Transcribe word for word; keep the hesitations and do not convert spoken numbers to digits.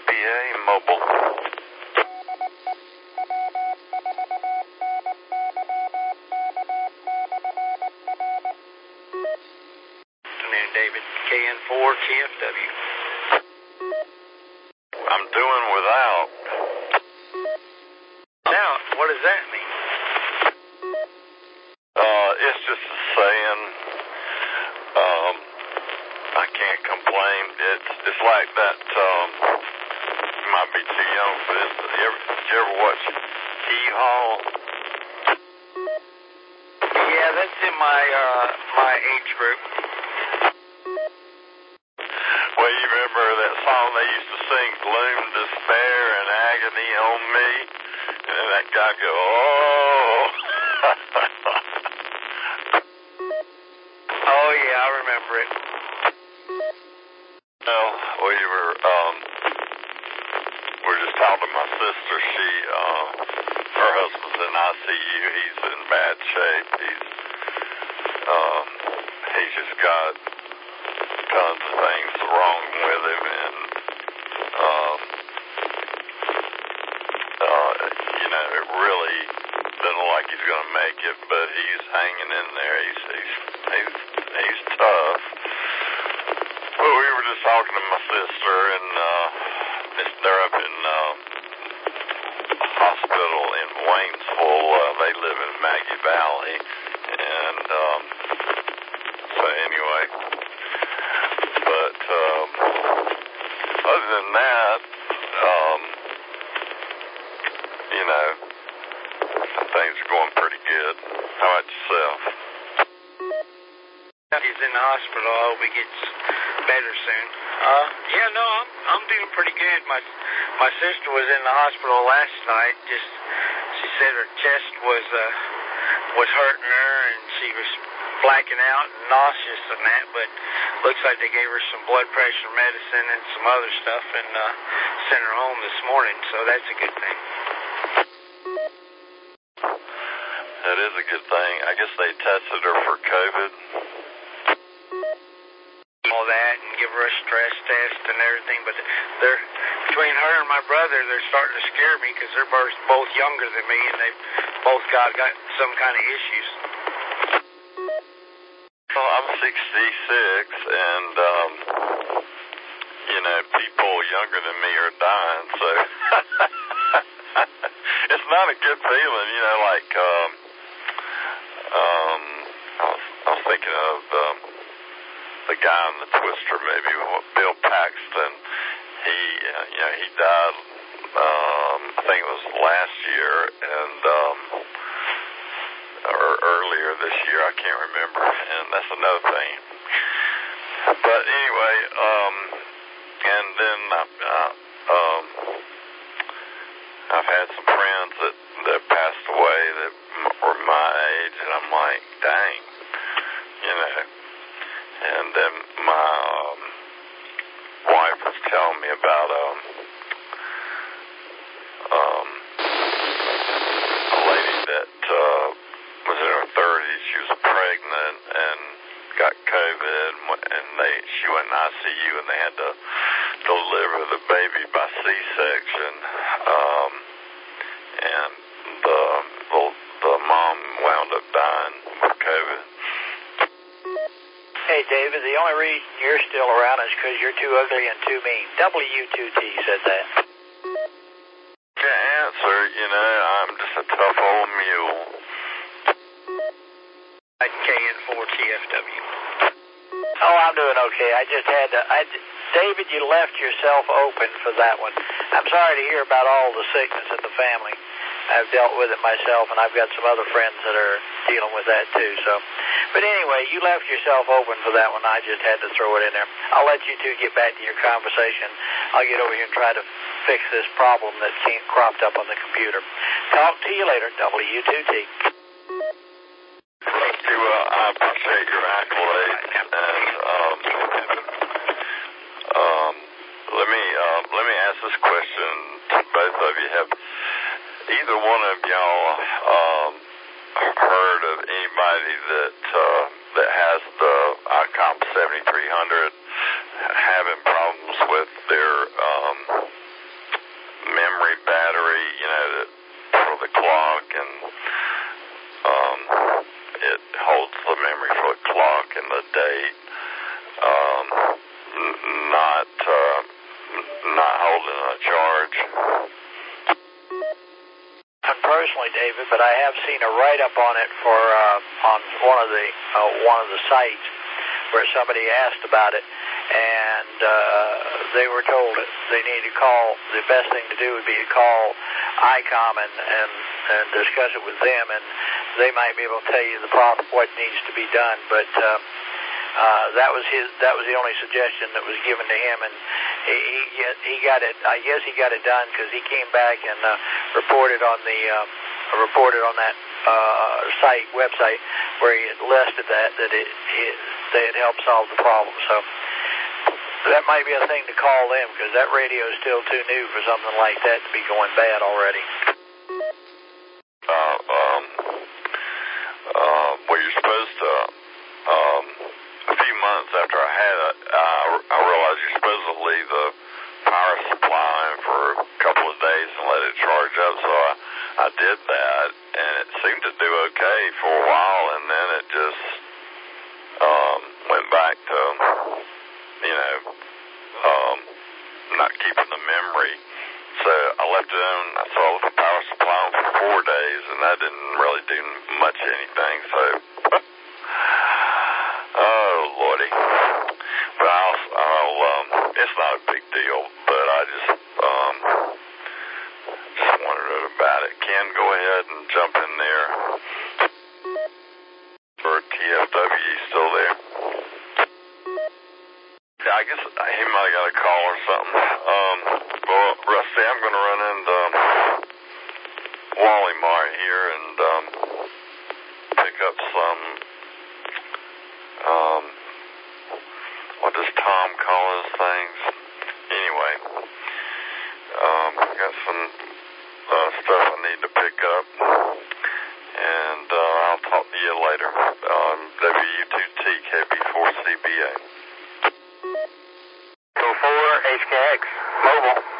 P A Mobile. Afternoon, David. K N four T F W. I'm doing without. Now, what does that mean? Uh, it's just a saying. Um, I can't complain. It's it's like that. Um, you might be too young for this. But you ever, did you ever watch Hee-Haw? Yeah, that's in my uh my age group. Well, you remember that song they used to sing, "Gloom, Despair, and Agony on Me," and then that guy go, "Oh." Oh yeah, I remember it. Well, we were um, we were just talking to my sister. She, uh, her husband's in I C U. He's in bad shape. He's, um, he's just got tons of things wrong with him, and um, uh, you know, it really doesn't look like he's going to make it, but he's hanging in there. He's he's he's, he's tough. Well, we were just talking to my sister, and uh, they're up in uh, a hospital in Waynesville. Uh, they live in Maggie Valley, and um, so anyway. But um, other than that, um, you know, things are going pretty good. How about yourself? He's in the hospital. I hope he gets better soon. Uh, yeah, no, I'm I'm doing pretty good. My my sister was in the hospital last night. Just she said her chest was uh was hurting her, and she was blacking out and nauseous and that. But looks like they gave her some blood pressure medicine and some other stuff, and uh, sent her home this morning. So that's a good thing. That is a good thing. I guess they tested her for COVID. All that, and give her a stress test and everything, but they're between her and my brother, they're starting to scare me because they're both both younger than me, and they've both got got some kind of issues. Well, I'm sixty-six, and um, you know, people younger than me are dying, so it's not a good feeling, you know. Like um, um, I was I was thinking of um. the guy in the Twister movie, Bill Paxton. He, uh, you know, he died, um, I think it was last year, and, um, or earlier this year, I can't remember, and that's another thing. But anyway, um, and then, uh, um, I've had some friends that, that passed away that were my age, and I'm like, dang, you know. And then my um, wife was telling me about um, um, a lady that uh, was in her thirties. She was pregnant and got COVID, and they she went in I C U, and they had to deliver the baby by C-section. Um, and the, the the mom wound up dying with COVID. Hey, David, the only reason you're still around is because you're too ugly and too mean. W two T said that. Can't answer, you know, I'm just a tough old mule. K N four T F W. Oh, I'm doing okay. I just had to... I, David, you left yourself open for that one. I'm sorry to hear about all the sickness in the family. I've dealt with it myself, and I've got some other friends that are dealing with that too. So, but anyway, you left yourself open for that one. I just had to throw it in there. I'll let you two get back to your conversation. I'll get over here and try to fix this problem that came cropped up on the computer. Talk to you later, W two T. Rusty, well, I appreciate your accolades, and um, um, let me um, let me ask this question to both of you. Have either one of y'all um, heard of anybody that uh, that has the ICOM seventy-three hundred having problems with their um, personally, David, but I have seen a write-up on it for uh, on one of the uh, one of the sites where somebody asked about it, and uh, they were told that they need to call. The best thing to do would be to call I COM and, and, and discuss it with them, and they might be able to tell you the problem, what needs to be done. But uh, uh, that was his. That was the only suggestion that was given to him, and he he, he got it. I guess he got it done because he came back and uh, reported on the uh, reported on that uh, site website where he had listed that that it, it they had helped solve the problem. So that might be a thing to call them because that radio is still too new for something like that to be going bad already. Uh, um, uh, well, you're supposed to. Um, a few months after I had it, I, I realized you're supposed to leave the power supply in for a couple of days and let it charge up. So I, I did that, and it seemed to do okay for a while, and then it just um, went back to, you know, um, not keeping the memory. So I left it on, so I left the power supply on for four days, and that didn't really do much anything. So, oh Lordy, but I'll, I'll, um, it's not a big deal, but I just, um, just wondered about it. Ken, go ahead and jump in there for T F W. You still there? Yeah, I guess he might have got a call or something. Um, well, Rusty, I'm going to run into um, Wally Mart here and um, pick up some, um, what does Tom call his things? Anyway, um, I got some uh, stuff I need to pick up, and uh, I'll talk to you later on W two T K B four C B A. Go four H K X, mobile.